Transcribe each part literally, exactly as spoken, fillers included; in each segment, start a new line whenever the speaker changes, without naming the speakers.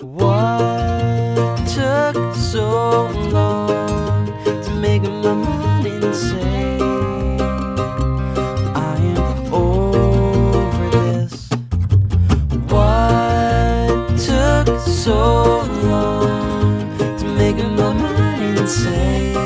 What took so long to make my mind insane? I am over this. What took so long to make my mind insane?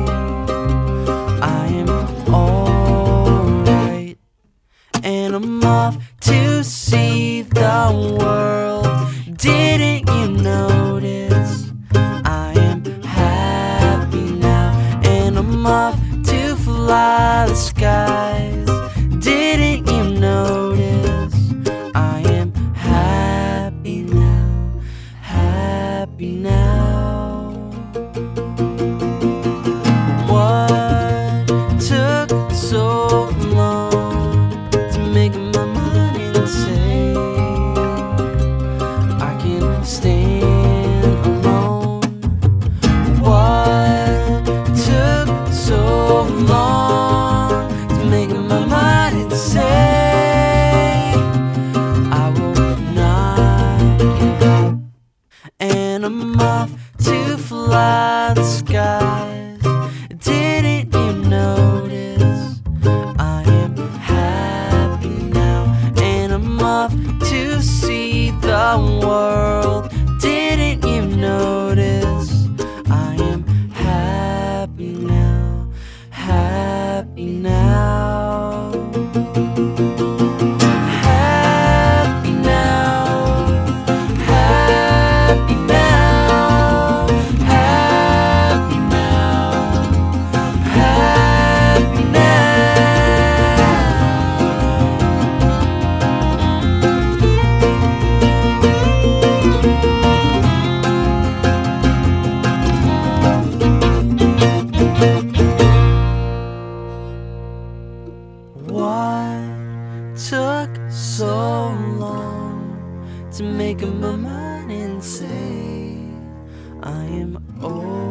I am alright, and I'm off to see the world. Didn't you notice? I am happy now, and I'm off to fly the skies. Didn't you notice? I am happy now, happy now. What took so long to make my mind insane? I can stand alone. What took so long to make my mind insane? I will not give up, and I'm off to fly the skies. Didn't you notice? I am happy now, and I'm off to see the world. Didn't you notice? I am happy now, happy now. Happy now, happy now, happy now, happy now. What took so long to make my mind insane? I am old.